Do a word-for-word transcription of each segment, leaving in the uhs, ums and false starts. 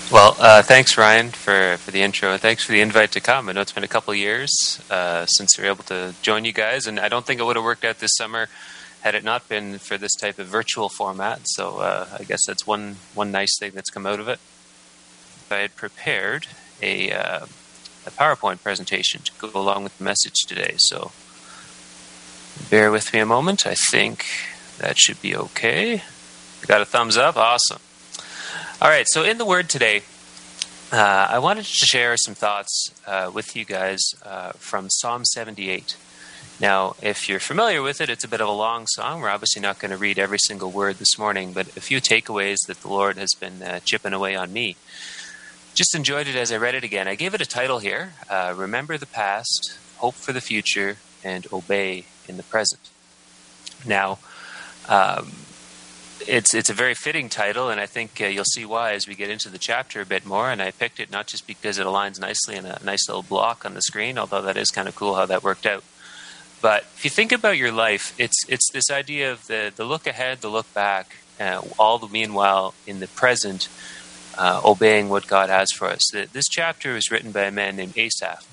Well, uh, thanks, Ryan, for, for the intro, and thanks for the invite to come. I know it's been a couple of years uh, since we were able to join you guys, and I don't think it would have worked out this summer had it not been for this type of virtual format. So uh, I guess that's one one nice thing that's come out of it. I had prepared a, uh, a PowerPoint presentation to go along with the message today, so bear with me a moment. I think that should be okay. You got a thumbs up? Awesome. All right, so in the Word today, uh, I wanted to share some thoughts uh, with you guys uh, from Psalm seventy-eight. Now, if you're familiar with it, it's a bit of a long song. We're obviously not going to read every single word this morning, but a few takeaways that the Lord has been uh, chipping away on me. Just enjoyed it as I read it again. I gave it a title here, uh, Remember the Past, Hope for the Future, and Obey in the Present. Now, um, It's it's a very fitting title, and I think uh, you'll see why as we get into the chapter a bit more. And I picked it not just because it aligns nicely in a nice little block on the screen, although that is kind of cool how that worked out. But if you think about your life, it's it's this idea of the, the look ahead, the look back, uh, all the meanwhile in the present, uh, obeying what God has for us. The, this chapter was written by a man named Asaph.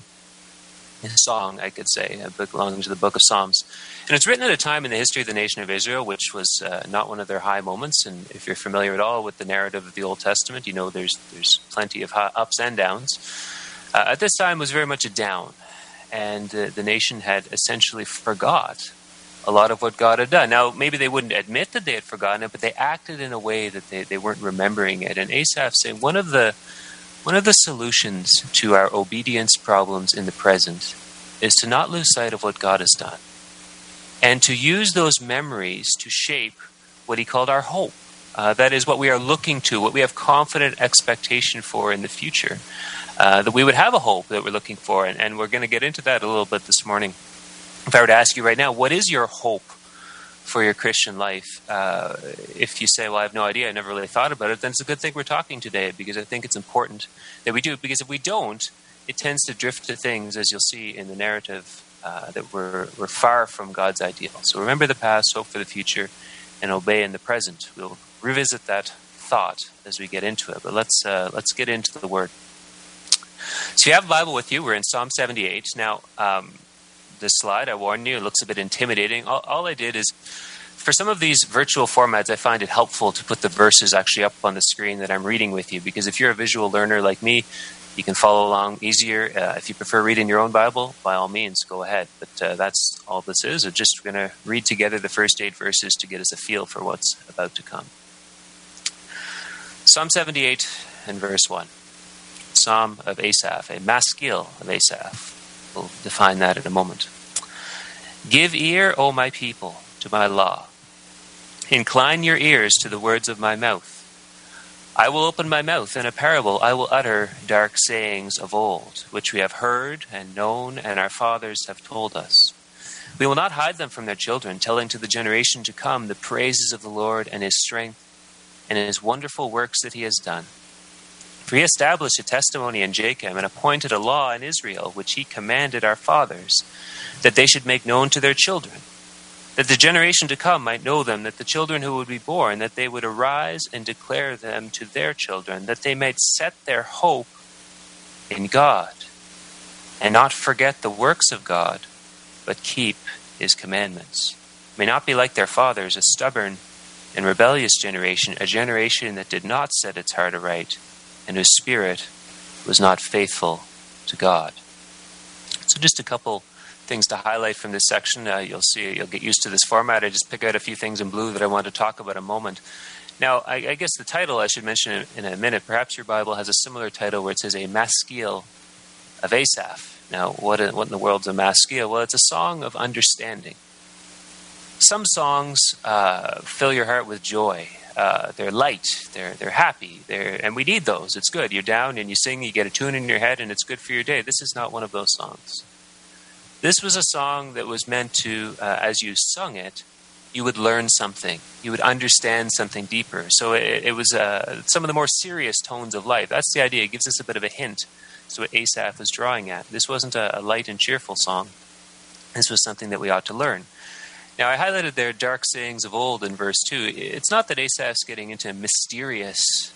A song, I could say, it belongs to the book of Psalms. And it's written at a time in the history of the nation of Israel, which was uh, not one of their high moments. And if you're familiar at all with the narrative of the Old Testament, you know there's there's plenty of high ups and downs. Uh, at this time, it was very much a down. And uh, the nation had essentially forgot a lot of what God had done. Now, maybe they wouldn't admit that they had forgotten it, but they acted in a way that they, they weren't remembering it. And Asaph saying one of the One of the solutions to our obedience problems in the present is to not lose sight of what God has done and to use those memories to shape what he called our hope. Uh, that is what we are looking to, what we have confident expectation for in the future, uh, that we would have a hope that we're looking for. And, and we're going to get into that a little bit this morning. If I were to ask you right now, what is your hope for your Christian life? Uh, if you say, well, I have no idea, I never really thought about it, then it's a good thing we're talking today, because I think it's important that we do. Because if we don't, it tends to drift to things, as you'll see in the narrative, uh, that we're, we're far from God's ideal. So remember the past, hope for the future, and obey in the present. We'll revisit that thought as we get into it. But let's uh, let's get into the Word. So you have a Bible with you. We're in Psalm seventy-eight. Now, um, this slide, I warn you, it looks a bit intimidating. All, all I did is, for some of these virtual formats, I find it helpful to put the verses actually up on the screen that I'm reading with you, because if you're a visual learner like me, you can follow along easier. Uh, if you prefer reading your own Bible, by all means, go ahead. But uh, that's all this is. We're just going to read together the first eight verses to get us a feel for what's about to come. Psalm seventy-eight and verse one. Psalm of Asaph, a maskil of Asaph. We'll define that in a moment. Give ear, O my people, to my law. Incline your ears to the words of my mouth. I will open my mouth in a parable. I will utter dark sayings of old, which we have heard and known, and our fathers have told us. We will not hide them from their children, telling to the generation to come the praises of the Lord and his strength and his wonderful works that he has done. For he established a testimony in Jacob and appointed a law in Israel, which he commanded our fathers, that they should make known to their children, that the generation to come might know them, that the children who would be born, that they would arise and declare them to their children, that they might set their hope in God, and not forget the works of God, but keep his commandments. May not be like their fathers, a stubborn and rebellious generation, a generation that did not set its heart aright, and whose spirit was not faithful to God. So just a couple things to highlight from this section. Uh, you'll see, you'll get used to this format. I just pick out a few things in blue that I want to talk about a moment. Now, I, I guess the title I should mention in, in a minute. Perhaps your Bible has a similar title where it says a maskil of Asaph. Now, what in, what in the world's a maskil? Well, it's a song of understanding. Some songs uh, fill your heart with joy. Uh, they're light, they're they're happy, they're, and we need those. It's good. You're down and you sing, you get a tune in your head, and it's good for your day. This is not one of those songs. This was a song that was meant to, uh, as you sung it, you would learn something. You would understand something deeper. So it, it was uh, some of the more serious tones of life. That's the idea. It gives us a bit of a hint as to what Asaph was drawing at. This wasn't a, a light and cheerful song. This was something that we ought to learn. Now, I highlighted their dark sayings of old in verse two. It's not that Asaph's getting into mysterious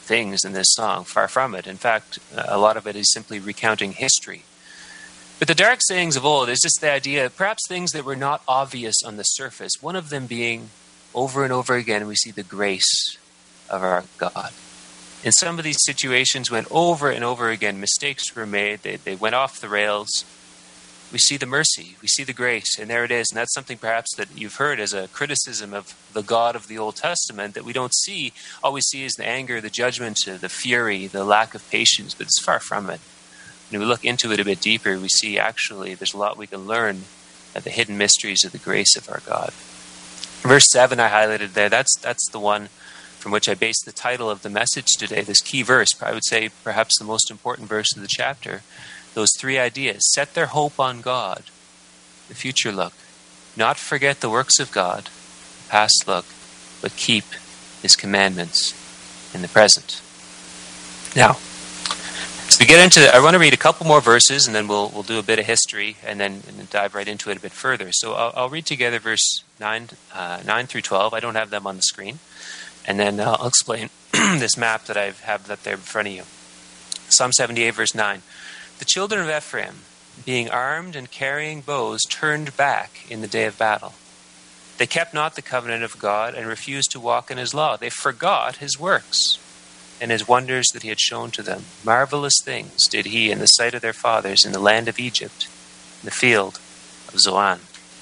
things in this song. Far from it. In fact, a lot of it is simply recounting history. But the dark sayings of old is just the idea, perhaps things that were not obvious on the surface. One of them being, over and over again, we see the grace of our God. In some of these situations, when over and over again mistakes were made, they, they went off the rails, we see the mercy, we see the grace, and there it is. And that's something perhaps that you've heard as a criticism of the God of the Old Testament, that we don't see. All we see is the anger, the judgment, the fury, the lack of patience, but it's far from it. When we look into it a bit deeper, we see actually there's a lot we can learn of the hidden mysteries of the grace of our God. Verse seven I highlighted there, that's that's the one from which I based the title of the message today, this key verse, I would say perhaps the most important verse of the chapter. Those three ideas: set their hope on God, the future look, not forget the works of God, past look, but keep his commandments in the present. Now, as we get into it, I want to read a couple more verses, and then we'll we'll do a bit of history, and then, and then dive right into it a bit further. So I'll, I'll read together verse nine, uh, nine through twelve. I don't have them on the screen. And then uh, I'll explain this map that I have up there in front of you. Psalm seventy-eight, verse nine. The children of Ephraim, being armed and carrying bows, turned back in the day of battle. They kept not the covenant of God and refused to walk in his law. They forgot his works and his wonders that he had shown to them. Marvelous things did he in the sight of their fathers in the land of Egypt, in the field of Zoan.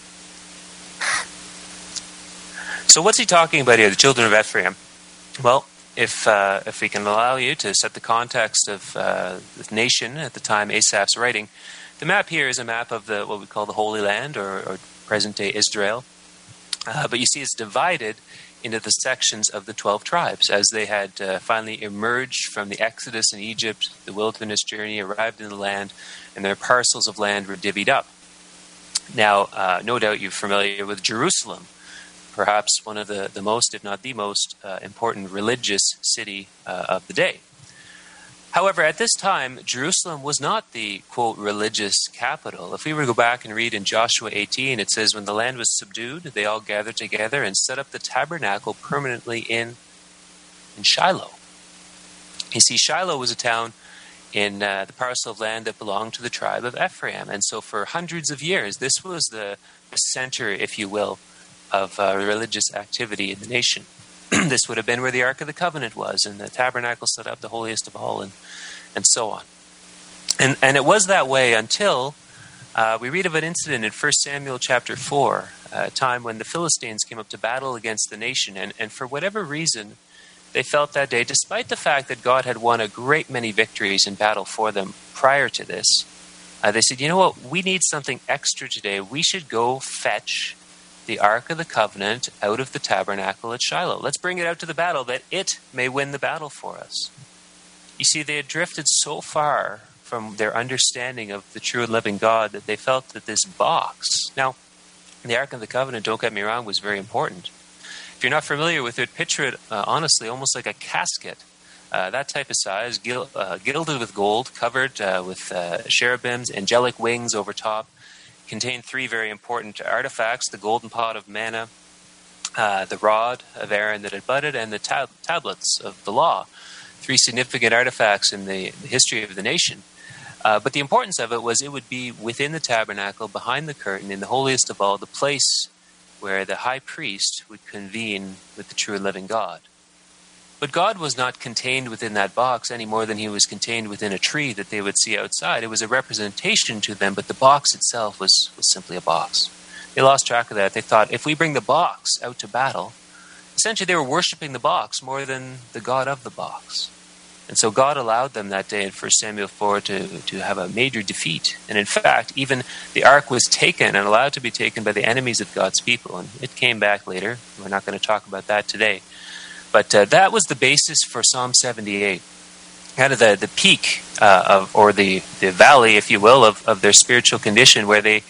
So what's he talking about here, the children of Ephraim? Well, if uh, if we can allow you to set the context of uh, the nation at the time Asaph's writing, the map here is a map of the what we call the Holy Land, or, or present-day Israel. Uh, but you see it's divided into the sections of the twelve tribes as they had uh, finally emerged from the Exodus in Egypt, the wilderness journey, arrived in the land, and their parcels of land were divvied up. Now, uh, no doubt you're familiar with Jerusalem, perhaps one of the, the most, if not the most, uh, important religious city uh, of the day. However, at this time, Jerusalem was not the, quote, religious capital. If we were to go back and read in Joshua eighteen, it says, when the land was subdued, they all gathered together and set up the tabernacle permanently in, in Shiloh. You see, Shiloh was a town in uh, the parcel of land that belonged to the tribe of Ephraim. And so for hundreds of years, this was the, the center, if you will, of uh, religious activity in the nation. This would have been where the Ark of the Covenant was, and the tabernacle set up, the holiest of all, and and so on. And and it was that way until uh, we read of an incident in First Samuel chapter four, a time when the Philistines came up to battle against the nation, and, and for whatever reason, they felt that day, despite the fact that God had won a great many victories in battle for them prior to this, uh, they said, you know what, we need something extra today. We should go fetch the Ark of the Covenant out of the tabernacle at Shiloh. Let's bring it out to the battle that it may win the battle for us. You see, they had drifted so far from their understanding of the true and living God that they felt that this box, now, the Ark of the Covenant, don't get me wrong, was very important. If you're not familiar with it, picture it, uh, honestly, almost like a casket. Uh, that type of size, gil- uh, gilded with gold, covered uh, with uh, cherubims, angelic wings over top, contained three very important artifacts: the golden pot of manna, uh, the rod of Aaron that had budded, and the tab- tablets of the law. Three significant artifacts in the, the history of the nation. Uh, but the importance of it was it would be within the tabernacle, behind the curtain, in the holiest of all, the place where the high priest would convene with the true and living God. But God was not contained within that box any more than he was contained within a tree that they would see outside. It was a representation to them, but the box itself was, was simply a box. They lost track of that. They thought, if we bring the box out to battle, essentially they were worshiping the box more than the God of the box. And so God allowed them that day in First Samuel four to, to have a major defeat. And in fact, even the ark was taken and allowed to be taken by the enemies of God's people. And it came back later. We're not going to talk about that today. But uh, that was the basis for Psalm seventy-eight, kind of the, the peak uh, of, or the, the valley, if you will, of, of their spiritual condition, where they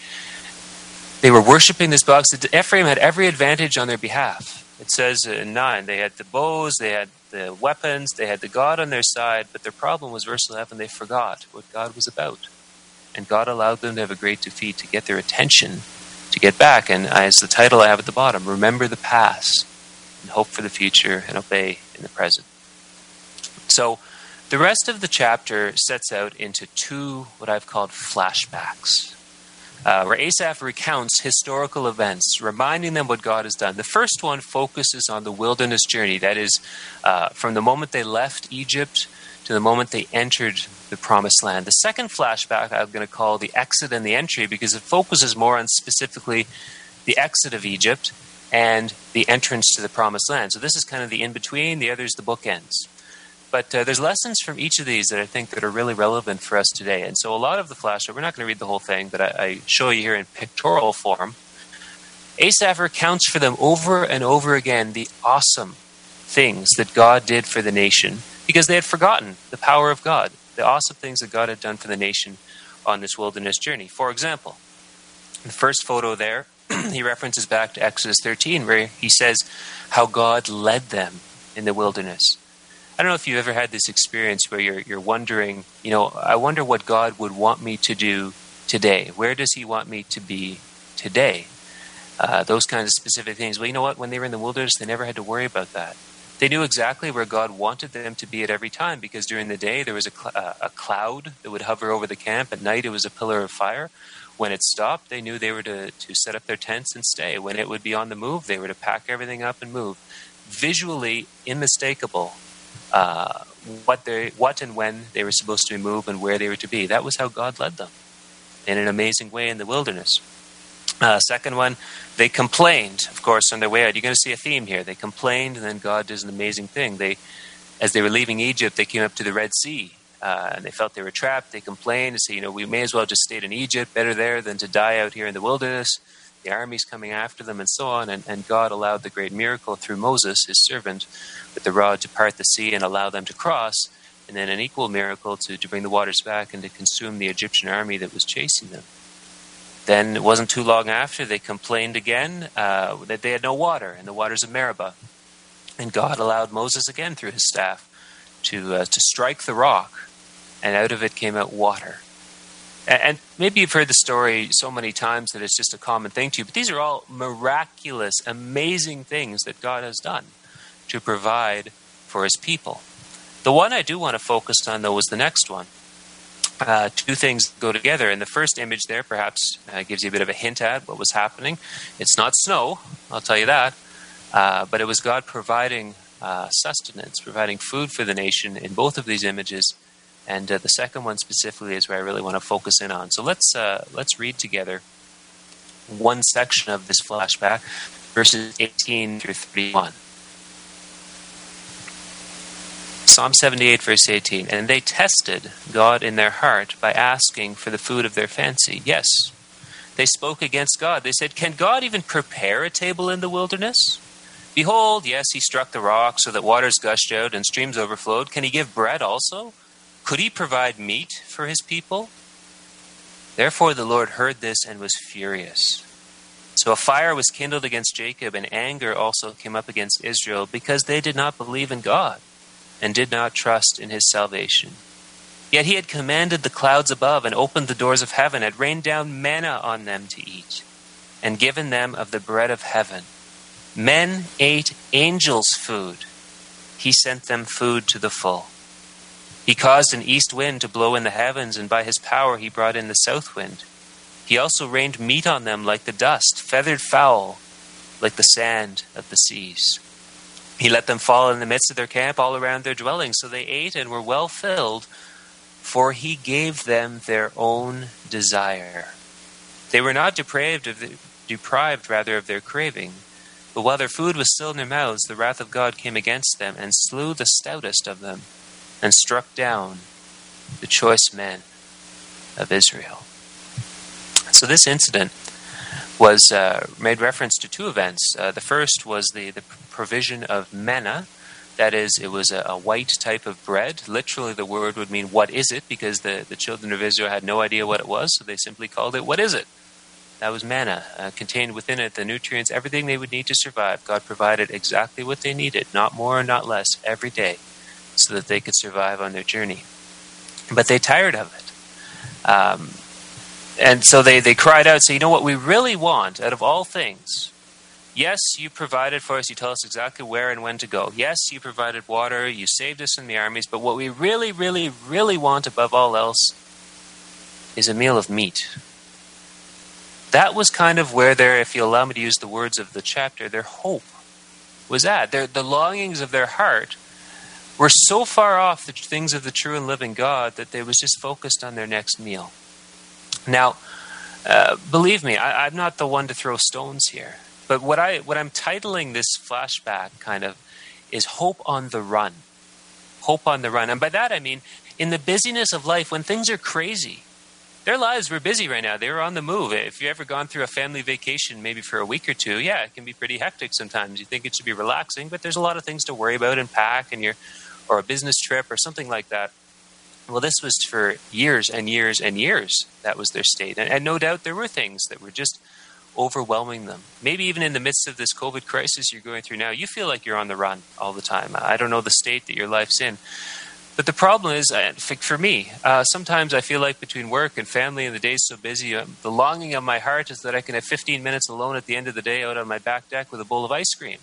they were worshiping this box. Ephraim had every advantage on their behalf. It says in nine, they had the bows, they had the weapons, they had the God on their side, but their problem was, verse eleven, they forgot what God was about. And God allowed them to have a great defeat to get their attention, to get back. And as the title I have at the bottom, remember the past, and hope for the future, and obey in the present. So the rest of the chapter sets out into two, what I've called flashbacks, uh, where Asaph recounts historical events, reminding them what God has done. The first one focuses on the wilderness journey. That is, uh, from the moment they left Egypt to the moment they entered the promised land. The second flashback I'm going to call the exit and the entry, because it focuses more on specifically the exit of Egypt and the entrance to the promised land. So this is kind of the in-between, the other is the bookends. But uh, there's lessons from each of these that I think that are really relevant for us today. And so a lot of the flashback, we're not going to read the whole thing, but I, I show you here in pictorial form. Asaph recounts for them over and over again the awesome things that God did for the nation, because they had forgotten the power of God, the awesome things that God had done for the nation on this wilderness journey. For example, the first photo there, he references back to Exodus thirteen, where he says how God led them in the wilderness. I don't know if you've ever had this experience where you're you're wondering, you know, I wonder what God would want me to do today. Where does he want me to be today? Uh, those kinds of specific things. Well, you know what? When they were in the wilderness, they never had to worry about that. They knew exactly where God wanted them to be at every time, because during the day there was a, cl- uh, a cloud that would hover over the camp. At night it was a pillar of fire. When it stopped, they knew they were to, to set up their tents and stay. When it would be on the move, they were to pack everything up and move. Visually unmistakable. Uh, what they, what and when they were supposed to move and where they were to be. That was how God led them in an amazing way in the wilderness. Uh, second one, they complained, of course, on their way out. You're going to see a theme here. They complained, and then God does an amazing thing. They, as they were leaving Egypt, they came up to the Red Sea, uh, and they felt they were trapped. They complained and said, you know, we may as well just stayed in Egypt, better there than to die out here in the wilderness. The army's coming after them, and so on. And, and God allowed the great miracle through Moses, his servant, with the rod to part the sea and allow them to cross, and then an equal miracle to, to bring the waters back and to consume the Egyptian army that was chasing them. Then it wasn't too long after, they complained again uh, that they had no water in the waters of Meribah. And God allowed Moses again through his staff to uh, to strike the rock, and out of it came out water. And maybe you've heard the story so many times that it's just a common thing to you, but these are all miraculous, amazing things that God has done to provide for his people. The one I do want to focus on, though, was the next one. Uh, two things go together. And the first image there perhaps uh, gives you a bit of a hint at what was happening. It's not snow, I'll tell you that, uh, but it was God providing uh, sustenance, providing food for the nation in both of these images. And uh, the second one specifically is where I really want to focus in on. So let's uh, let's read together one section of this flashback, verses eighteen through thirty-one. Psalm seventy-eight, verse eighteen. And they tested God in their heart by asking for the food of their fancy. Yes, they spoke against God. They said, can God even prepare a table in the wilderness? Behold, yes, he struck the rock so that waters gushed out and streams overflowed. Can he give bread also? Could he provide meat for his people? Therefore the Lord heard this and was furious. So a fire was kindled against Jacob, and anger also came up against Israel, because they did not believe in God and did not trust in his salvation. Yet he had commanded the clouds above and opened the doors of heaven, had rained down manna on them to eat, and given them of the bread of heaven. Men ate angels' food. He sent them food to the full. He caused an east wind to blow in the heavens, and by his power he brought in the south wind. He also rained meat on them like the dust, feathered fowl like the sand of the seas. He let them fall in the midst of their camp all around their dwellings, so they ate and were well filled, for he gave them their own desire. They were not depraved of the, deprived rather of their craving, but while their food was still in their mouths, the wrath of God came against them and slew the stoutest of them, and struck down the choice men of Israel. So this incident was uh, made reference to two events. Uh, the first was the, the provision of manna. That is, it was a, a white type of bread. Literally, the word would mean, what is it? Because the, the children of Israel had no idea what it was, so they simply called it, what is it? That was manna. Uh, contained within it the nutrients, everything they would need to survive. God provided exactly what they needed, not more or not less, every day, so that they could survive on their journey. But they tired of it. Um, and so they, they cried out, so you know what we really want out of all things Yes, you provided for us. You tell us exactly where and when to go. Yes, you provided water. You saved us from the armies. But what we really, really, really want above all else is a meal of meat. That was kind of where their, if you allow me to use the words of the chapter, their hope was at. Their, the longings of their heart were so far off the things of the true and living God that they was just focused on their next meal. Now, uh, believe me, I, I'm not the one to throw stones here. But what, I, what I'm titling this flashback kind of is Hope on the Run. Hope on the Run. And by that I mean, in the busyness of life, when things are crazy, their lives were busy right now. They were on the move. If you've ever gone through a family vacation, maybe for a week or two, yeah, it can be pretty hectic sometimes. You think it should be relaxing, but there's a lot of things to worry about and pack, and you're, or a business trip or something like that. Well, this was for years and years and years. That was their state. And, and no doubt there were things that were just overwhelming them. Maybe even in the midst of this COVID crisis you're going through now, you feel like you're on the run all the time. I don't know the state that your life's in. But the problem is, uh, for me, uh, sometimes I feel like between work and family and the day's so busy, uh, the longing of my heart is that I can have fifteen minutes alone at the end of the day out on my back deck with a bowl of ice cream.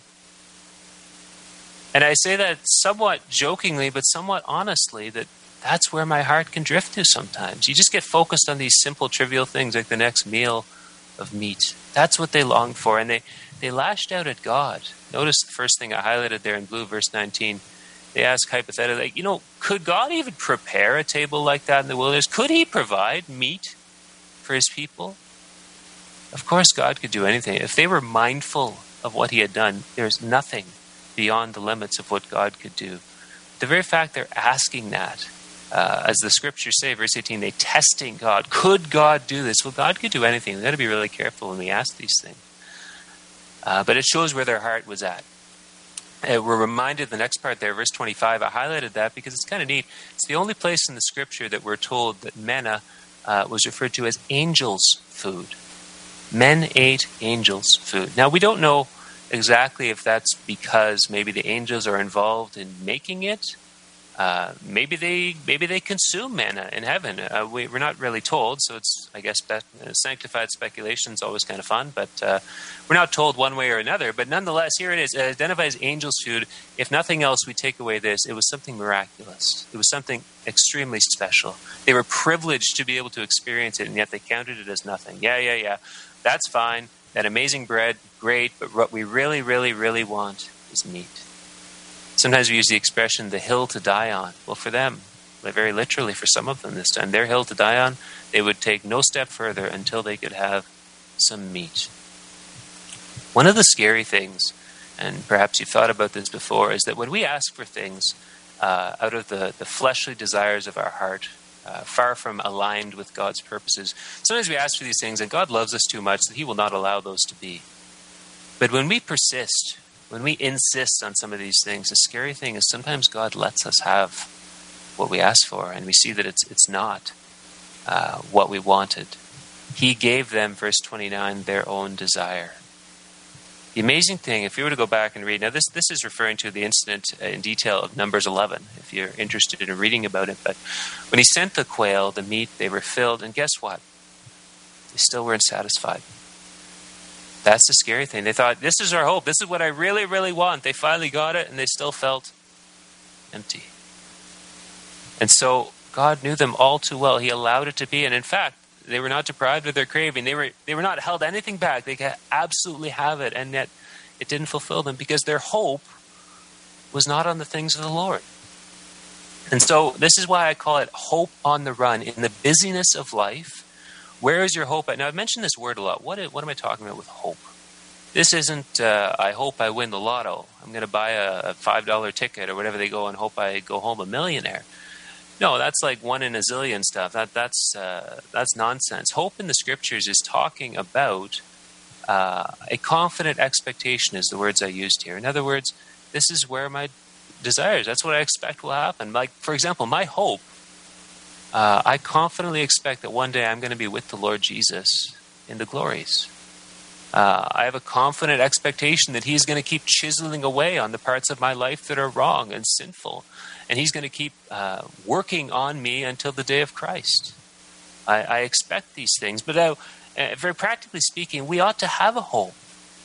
And I say that somewhat jokingly, but somewhat honestly, that that's where my heart can drift to sometimes. You just get focused on these simple, trivial things like the next meal of meat. That's what they longed for, and they, they lashed out at God. Notice the first thing I highlighted there in blue, verse nineteen. They ask hypothetically, like, you know, could God even prepare a table like that in the wilderness? Could he provide meat for his people? Of course God could do anything. If they were mindful of what he had done, there's nothing beyond the limits of what God could do. The very fact they're asking that, uh, as the scriptures say, verse eighteen, they testing God. Could God do this? Well, God could do anything. We've got to be really careful when we ask these things. Uh, but it shows where their heart was at. Uh, we're reminded the next part there, verse twenty-five, I highlighted that because it's kind of neat. It's the only place in the scripture that we're told that manna uh, was referred to as angels' food. Men ate angels' food. Now, we don't know exactly if that's because maybe the angels are involved in making it. Uh, maybe they maybe they consume manna in heaven. Uh, we, we're not really told, so it's, I guess, be, uh, sanctified speculation is always kind of fun, but uh, we're not told one way or another. But nonetheless, here it is. It identifies angels' food. If nothing else, we take away this. It was something miraculous. It was something extremely special. They were privileged to be able to experience it, and yet they counted it as nothing. Yeah, yeah, yeah. That's fine. That amazing bread, great, but what we really, really, really want is meat. Sometimes we use the expression, the hill to die on. Well, for them, very literally for some of them this time, their hill to die on, they would take no step further until they could have some meat. One of the scary things, and perhaps you've thought about this before, is that when we ask for things uh, out of the, the fleshly desires of our heart, uh, far from aligned with God's purposes, sometimes we ask for these things and God loves us too much that he will not allow those to be. But when we persist, when we insist on some of these things, the scary thing is sometimes God lets us have what we ask for, and we see that it's it's not uh, what we wanted. He gave them, verse twenty-nine, their own desire. The amazing thing, if you were to go back and read, now this, this is referring to the incident in detail of Numbers eleven, if you're interested in reading about it, but when he sent the quail, the meat, they were filled, and guess what? They still weren't satisfied. That's the scary thing. They thought, this is our hope. This is what I really, really want. They finally got it, and they still felt empty. And so God knew them all too well. He allowed it to be. And in fact, they were not deprived of their craving. They were they were not held anything back. They could absolutely have it, and yet it didn't fulfill them because their hope was not on the things of the Lord. And so this is why I call it hope on the run. In the busyness of life, where is your hope at? Now, I've mentioned this word a lot. What, what am I talking about with hope? This isn't, uh, I hope I win the lotto. I'm going to buy a five dollar ticket or whatever they go and hope I go home a millionaire. No, that's like one in a zillion stuff. That That's uh, that's nonsense. Hope in the scriptures is talking about uh, a confident expectation is the words I used here. In other words, this is where my desires, that's what I expect will happen. Like, for example, my hope, Uh, I confidently expect that one day I'm going to be with the Lord Jesus in the glories. Uh, I have a confident expectation that he's going to keep chiseling away on the parts of my life that are wrong and sinful. And he's going to keep uh, working on me until the day of Christ. I, I expect these things. But uh, uh, very practically speaking, we ought to have a hope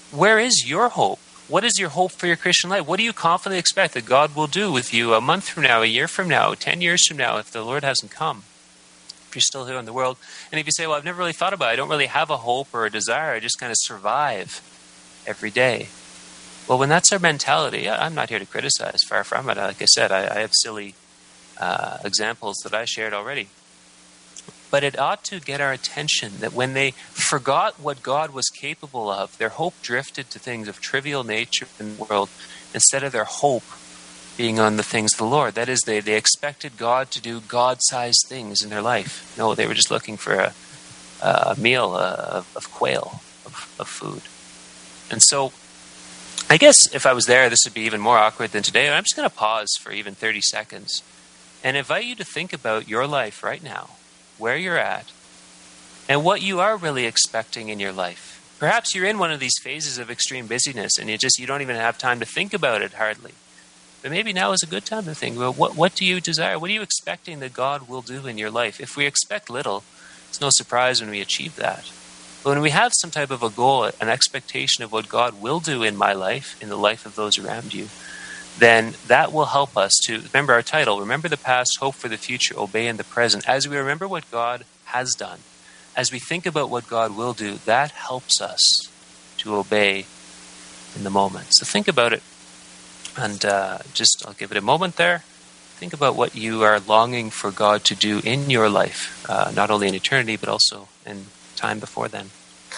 where is your hope? What is your hope for your Christian life? What do you confidently expect that God will do with you a month from now, a year from now, ten years from now, if the Lord hasn't come? If you're still here in the world. And if you say, well, I've never really thought about it. I don't really have a hope or a desire. I just kind of survive every day. Well, when that's our mentality, I'm not here to criticize. Far from it. Like I said, I, I have silly uh, examples that I shared already. But it ought to get our attention that when they forgot what God was capable of, their hope drifted to things of trivial nature in the world instead of their hope being on the things of the Lord. That is, they, they expected God to do God-sized things in their life. No, they were just looking for a, a meal uh, of, of quail, of, of food. And so, I guess if I was there, this would be even more awkward than today. I'm just going to pause for even thirty seconds and invite you to think about your life right now, where you're at, and what you are really expecting in your life. Perhaps you're in one of these phases of extreme busyness and you just you don't even have time to think about it hardly. But maybe now is a good time to think about what, what do you desire? What are you expecting that God will do in your life? If we expect little, it's no surprise when we achieve that. But when we have some type of a goal, an expectation of what God will do in my life, in the life of those around you, then that will help us to remember our title, remember the past, hope for the future, obey in the present. As we remember what God has done, as we think about what God will do, that helps us to obey in the moment. So think about it, and uh, just I'll give it a moment there. Think about what you are longing for God to do in your life, uh, not only in eternity, but also in time before then.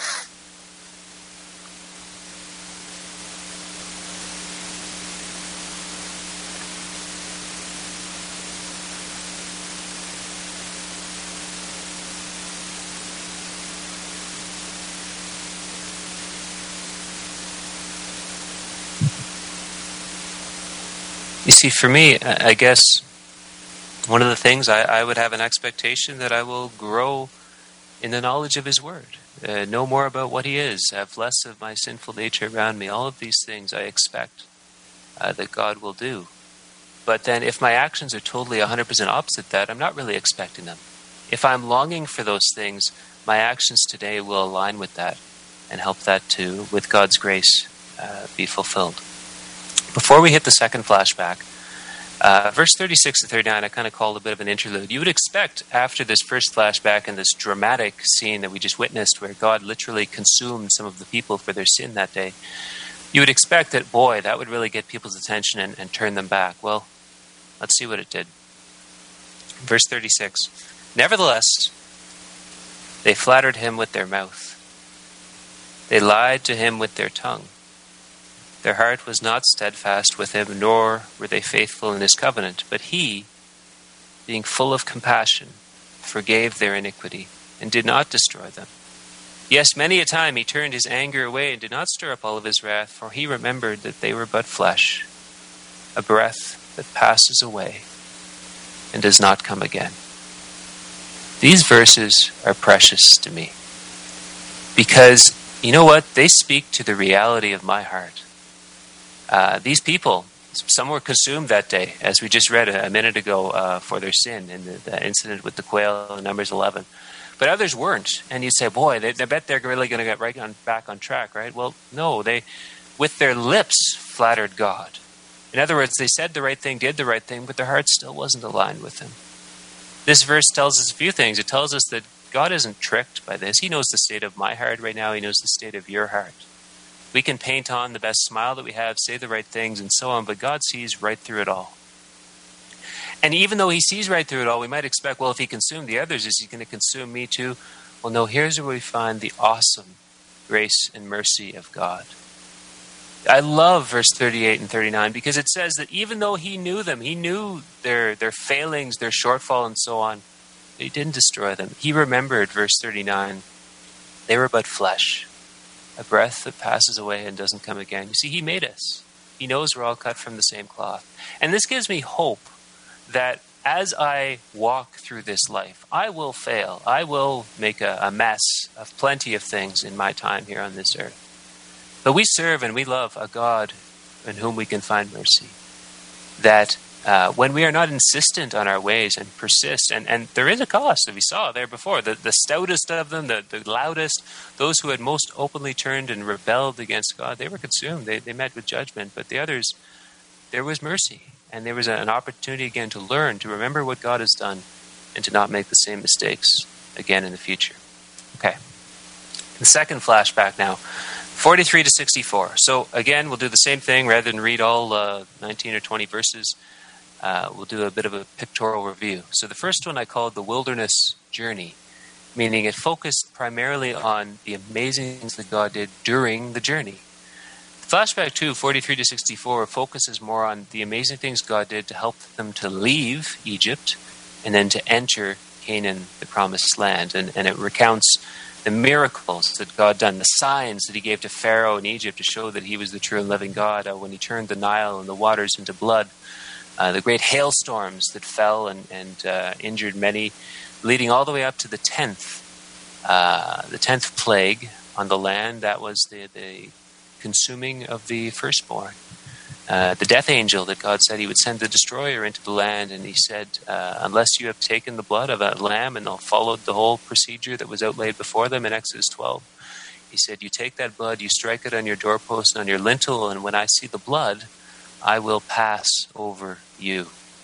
You see, for me, I guess one of the things I, I would have an expectation that I will grow in the knowledge of His Word, uh, know more about what He is, have less of my sinful nature around me. All of these things I expect uh, that God will do. But then if my actions are totally one hundred percent opposite that, I'm not really expecting them. If I'm longing for those things, my actions today will align with that and help that to, with God's grace, uh, be fulfilled. Before we hit the second flashback, uh, verse thirty-six to thirty-nine, I kind of called a bit of an interlude. You would expect after this first flashback and this dramatic scene that we just witnessed where God literally consumed some of the people for their sin that day, you would expect that, boy, that would really get people's attention and, and turn them back. Well, let's see what it did. Verse thirty-six, nevertheless, they flattered him with their mouth. They lied to him with their tongue. Their heart was not steadfast with him, nor were they faithful in his covenant. But he, being full of compassion, forgave their iniquity, and did not destroy them. Yes, many a time he turned his anger away and did not stir up all of his wrath, for he remembered that they were but flesh, a breath that passes away and does not come again. These verses are precious to me, because, you know what? They speak to the reality of my heart. Uh, these people, some were consumed that day, as we just read a, a minute ago, uh, for their sin in the, the incident with the quail in Numbers eleven. But others weren't. And you'd say, boy, they, they bet they're really going to get right on, back on track, right? Well, no, they, with their lips, flattered God. In other words, they said the right thing, did the right thing, but their heart still wasn't aligned with Him. This verse tells us a few things. It tells us that God isn't tricked by this. He knows the state of my heart right now. He knows the state of your heart. We can paint on the best smile that we have, say the right things, and so on, but God sees right through it all. And even though He sees right through it all, we might expect, well, if He consumed the others, is He going to consume me too? Well, no, here's where we find the awesome grace and mercy of God. I love verse thirty-eight and thirty-nine, because it says that even though He knew them, He knew their, their failings, their shortfall, and so on, He didn't destroy them. He remembered, verse thirty-nine, they were but flesh, a breath that passes away and doesn't come again. You see, He made us. He knows we're all cut from the same cloth. And this gives me hope that as I walk through this life, I will fail. I will make a, a mess of plenty of things in my time here on this earth. But we serve and we love a God in whom we can find mercy, that Uh, when we are not insistent on our ways and persist, and, and there is a cost that we saw there before. The, the stoutest of them, the, the loudest, those who had most openly turned and rebelled against God, they were consumed. They, they met with judgment. But the others, there was mercy. And there was a, an opportunity again to learn, to remember what God has done, and to not make the same mistakes again in the future. Okay. The second flashback now. forty-three to sixty-four. So again, we'll do the same thing. Rather than read all uh, nineteen or twenty verses, uh, we'll do a bit of a pictorial review. So the first one I called the wilderness journey, meaning it focused primarily on the amazing things that God did during the journey. Flashback two, forty-three to sixty-four, focuses more on the amazing things God did to help them to leave Egypt and then to enter Canaan, the promised land. And, and it recounts the miracles that God done, the signs that he gave to Pharaoh in Egypt to show that he was the true and living God, uh, when he turned the Nile and the waters into blood, uh, the great hailstorms that fell and, and uh, injured many, leading all the way up to the tenth, uh, the tenth plague on the land. That was the, the consuming of the firstborn. Uh, the death angel that God said he would send the destroyer into the land, and he said, uh, unless you have taken the blood of a lamb, and they followed the whole procedure that was outlaid before them in Exodus twelve. He said, you take that blood, you strike it on your doorpost and on your lintel, and when I see the blood, I will pass over you.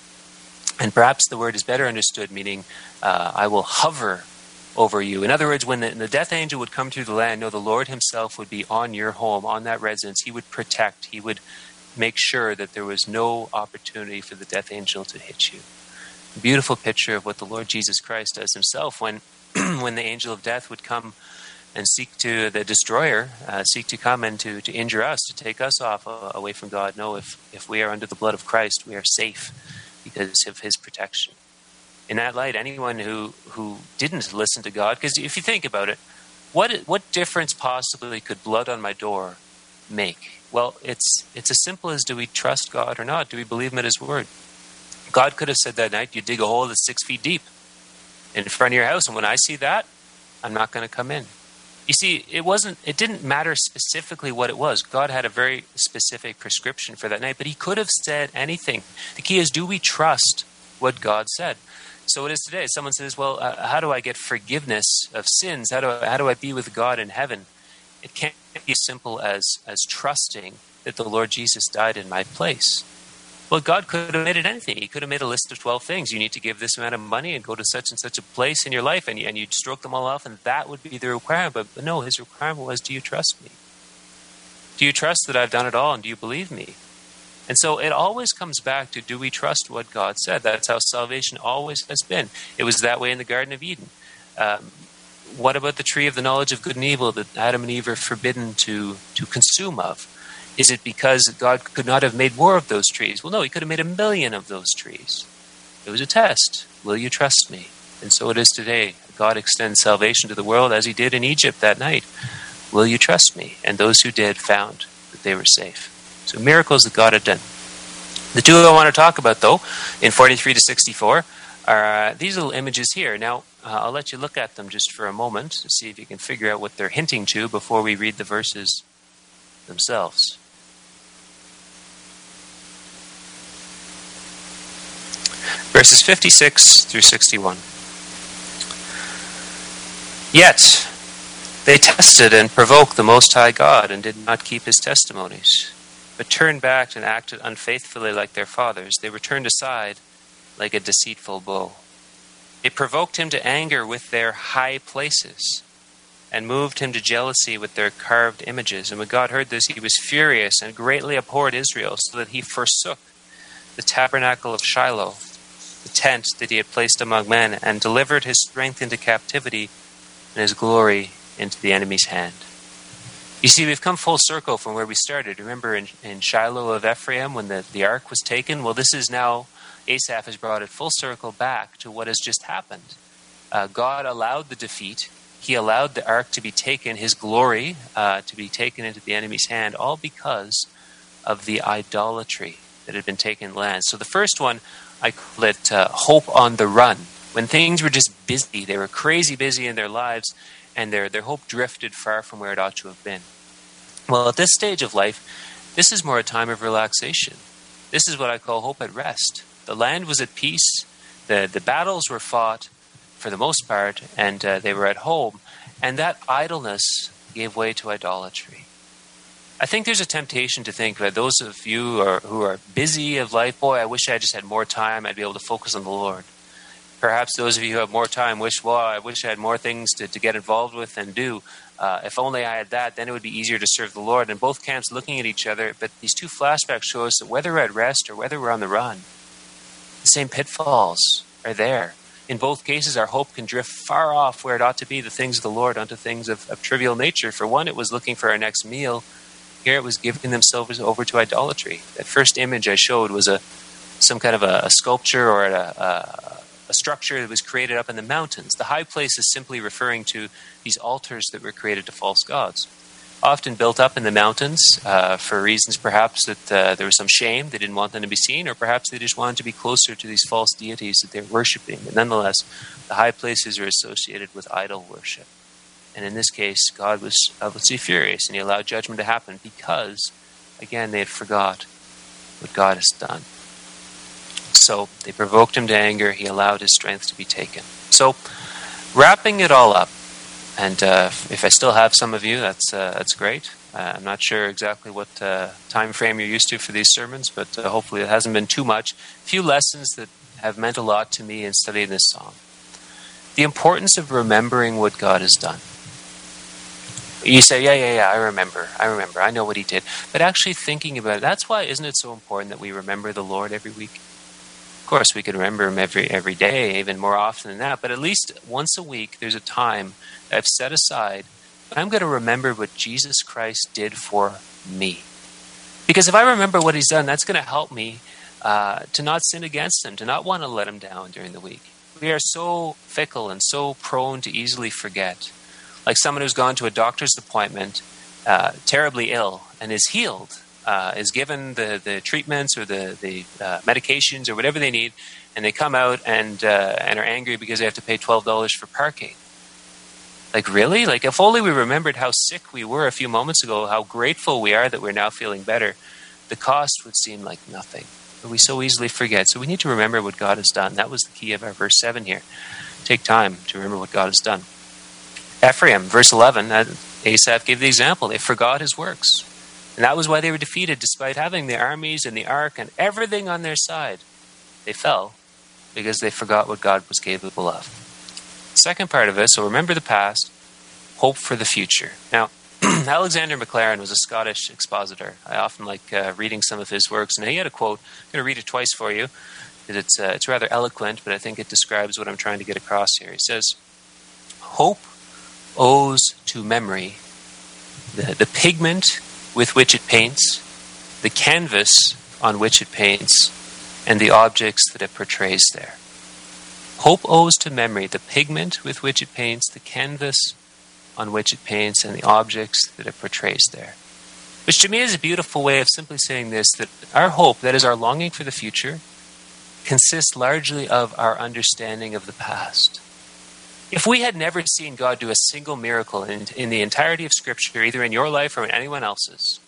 And perhaps the word is better understood, meaning uh, I will hover over you. In other words, when the, the death angel would come through the land, no, the Lord himself would be on your home, on that residence. He would protect, he would make sure that there was no opportunity for the death angel to hit you. A beautiful picture of what the Lord Jesus Christ does himself when when the angel of death would come and seek to, the destroyer, uh, seek to come and to, to injure us, to take us off uh, away from God. No, if, if we are under the blood of Christ, we are safe because of his protection. In that light, anyone who, who didn't listen to God, because if you think about it, what what difference possibly could blood on my door make? Well, it's it's as simple as, do we trust God or not? Do we believe him at his word? God could have said that night, you dig a hole that's six feet deep in front of your house, and when I see that, I'm not going to come in. You see, it wasn't. It didn't matter specifically what it was. God had a very specific prescription for that night, but he could have said anything. The key is, do we trust what God said? So it is today. Someone says, well, uh, how do I get forgiveness of sins? How do I, how do I be with God in heaven? It can't be as simple as, as trusting that the Lord Jesus died in my place. Well, God could have made it anything. He could have made a list of twelve things. You need to give this amount of money and go to such and such a place in your life, and, you, and you'd stroke them all off, and that would be the requirement. But, but no, his requirement was, do you trust me? Do you trust that I've done it all, and do you believe me? And so it always comes back to, do we trust what God said? That's how salvation always has been. It was that way in the Garden of Eden. Um, what about the tree of the knowledge of good and evil that Adam and Eve are forbidden to, to consume of? Is it because God could not have made more of those trees? Well, no, he could have made a million of those trees. It was a test. Will you trust me? And so it is today. God extends salvation to the world as he did in Egypt that night. Will you trust me? And those who did found that they were safe. So miracles that God had done. The two I want to talk about, though, in forty-three to sixty-four, are uh, these little images here. Now, uh, I'll let you look at them just for a moment to see if you can figure out what they're hinting to before we read the verses themselves. Verses fifty-six through sixty-one. Yet they tested and provoked the Most High God and did not keep his testimonies, but turned back and acted unfaithfully like their fathers. They were turned aside like a deceitful bow. They provoked him to anger with their high places and moved him to jealousy with their carved images. And when God heard this, he was furious and greatly abhorred Israel, so that he forsook the tabernacle of Shiloh, the tent that he had placed among men, and delivered his strength into captivity and his glory into the enemy's hand. You see, we've come full circle from where we started. Remember in, in Shiloh of Ephraim when the, the ark was taken? Well, this is now, Asaph has brought it full circle back to what has just happened. Uh, God allowed the defeat. He allowed the ark to be taken, his glory uh, to be taken into the enemy's hand, all because of the idolatry that had been taken in land. So the first one, I call it uh, hope on the run. When things were just busy, they were crazy busy in their lives, and their, their hope drifted far from where it ought to have been. Well, at this stage of life, this is more a time of relaxation. This is what I call hope at rest. The land was at peace. The, the battles were fought for the most part, and uh, they were at home. And that idleness gave way to idolatry. I think there's a temptation to think that those of you who are, who are busy of life, boy, I wish I just had more time. I'd be able to focus on the Lord. Perhaps those of you who have more time wish, well, I wish I had more things to, to get involved with and do. Uh, if only I had that, then it would be easier to serve the Lord. And both camps looking at each other, but these two flashbacks show us that whether we're at rest or whether we're on the run, the same pitfalls are there. In both cases, our hope can drift far off where it ought to be, the things of the Lord, onto things of, of trivial nature. For one, it was looking for our next meal. Here it was giving themselves over to idolatry. That first image I showed was a some kind of a, a sculpture or a, a, a structure that was created up in the mountains. The high place is simply referring to these altars that were created to false gods, often built up in the mountains uh, for reasons perhaps that uh, there was some shame. They didn't want them to be seen, or perhaps they just wanted to be closer to these false deities that they're worshiping. But nonetheless, the high places are associated with idol worship. And in this case, God was obviously furious, and he allowed judgment to happen because, again, they had forgot what God has done. So they provoked him to anger. He allowed his strength to be taken. So wrapping it all up, and uh, if I still have some of you, that's uh, that's great. Uh, I'm not sure exactly what uh, time frame you're used to for these sermons, but uh, hopefully it hasn't been too much. A few lessons that have meant a lot to me in studying this psalm. The importance of remembering what God has done. You say, yeah, yeah, yeah, I remember, I remember, I know what he did. But actually thinking about it, that's why isn't it so important that we remember the Lord every week? Of course, we could remember him every every day, even more often than that. But at least once a week, there's a time that I've set aside. I'm going to remember what Jesus Christ did for me. Because if I remember what he's done, that's going to help me uh, to not sin against him, to not want to let him down during the week. We are so fickle and so prone to easily forget. Like someone who's gone to a doctor's appointment, uh, terribly ill, and is healed. Uh, is given the, the treatments or the, the uh, medications or whatever they need, and they come out and uh, and are angry because they have to pay twelve dollars for parking. Like, really? Like, if only we remembered how sick we were a few moments ago, how grateful we are that we're now feeling better, the cost would seem like nothing. But we so easily forget. So we need to remember what God has done. That was the key of our verse seven here. Take time to remember what God has done. Ephraim, verse eleven, uh, Asaph gave the example. They forgot his works. And that was why they were defeated, despite having the armies and the ark and everything on their side. They fell because they forgot what God was capable of. Second part of it, so remember the past, hope for the future. Now, Alexander Maclaren was a Scottish expositor. I often like uh, reading some of his works, and he had a quote. I'm going to read it twice for you, because it's, uh, it's rather eloquent, but I think it describes what I'm trying to get across here. He says, hope owes to memory the, the pigment with which it paints, the canvas on which it paints, and the objects that it portrays there. Hope owes to memory the pigment with which it paints, the canvas on which it paints, and the objects that it portrays there. Which to me is a beautiful way of simply saying this, that our hope, that is our longing for the future, consists largely of our understanding of the past. If we had never seen God do a single miracle in, in the entirety of Scripture, either in your life or in anyone else's,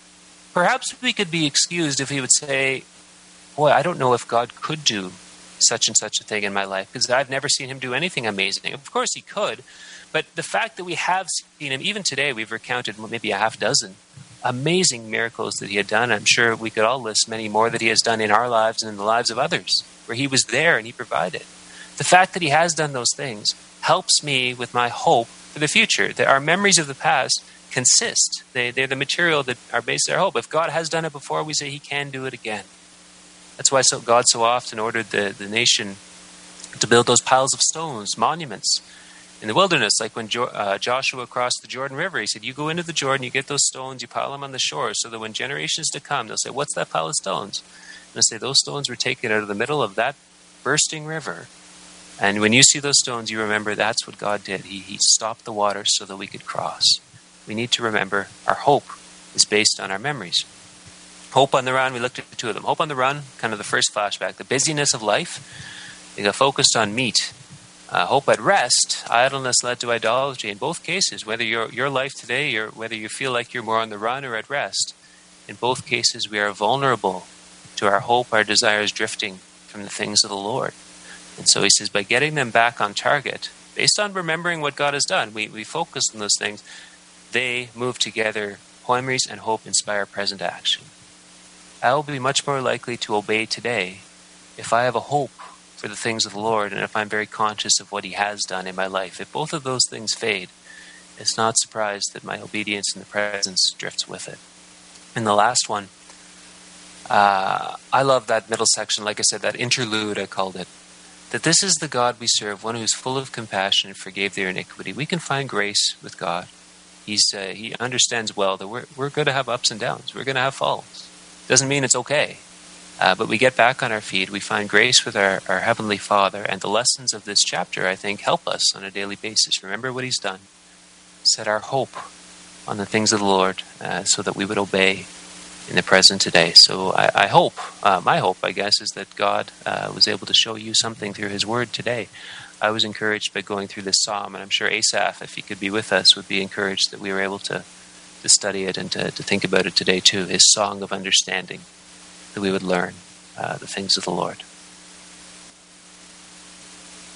perhaps we could be excused if he would say, boy, I don't know if God could do such and such a thing in my life, because I've never seen him do anything amazing. Of course he could, but the fact that we have seen him, even today we've recounted maybe a half dozen amazing miracles that he had done. I'm sure we could all list many more that he has done in our lives and in the lives of others, where he was there and he provided. The fact that he has done those things helps me with my hope for the future, that our memories of the past consist. They, they're the material that are based on our hope. If God has done it before, we say he can do it again. That's why so God so often ordered the, the nation to build those piles of stones, monuments, in the wilderness, like when jo- uh, Joshua crossed the Jordan River. He said, you go into the Jordan, you get those stones, you pile them on the shore, so that when generations to come, they'll say, what's that pile of stones? And they'll say, those stones were taken out of the middle of that bursting river. And when you see those stones, you remember that's what God did. He, he stopped the water so that we could cross. We need to remember our hope is based on our memories. Hope on the run, we looked at the two of them. Hope on the run, kind of the first flashback. The busyness of life, they got focused on meat. Uh, hope at rest, idleness led to idolatry. In both cases, whether your your life today, or whether you feel like you're more on the run or at rest, in both cases we are vulnerable to our hope, our desires drifting from the things of the Lord. And so he says, by getting them back on target, based on remembering what God has done, we, we focus on those things, they move together. Poimeres and hope inspire present action. I will be much more likely to obey today if I have a hope for the things of the Lord and if I'm very conscious of what he has done in my life. If both of those things fade, it's not surprised that my obedience in the presence drifts with it. And the last one, uh, I love that middle section, like I said, that interlude I called it, that this is the God we serve, one who's full of compassion and forgave their iniquity. We can find grace with God. He's uh, he understands well that we're we're going to have ups and downs. We're going to have falls. Doesn't mean it's okay. Uh, but we get back on our feet. We find grace with our, our Heavenly Father. And the lessons of this chapter, I think, help us on a daily basis. Remember what he's done. Set our hope on the things of the Lord uh, so that we would obey in the present today. So I, I hope, uh, my hope, I guess, is that God uh, was able to show you something through his word today. I was encouraged by going through this psalm, and I'm sure Asaph, if he could be with us, would be encouraged that we were able to, to study it and to, to think about it today too, his song of understanding, that we would learn uh, the things of the Lord.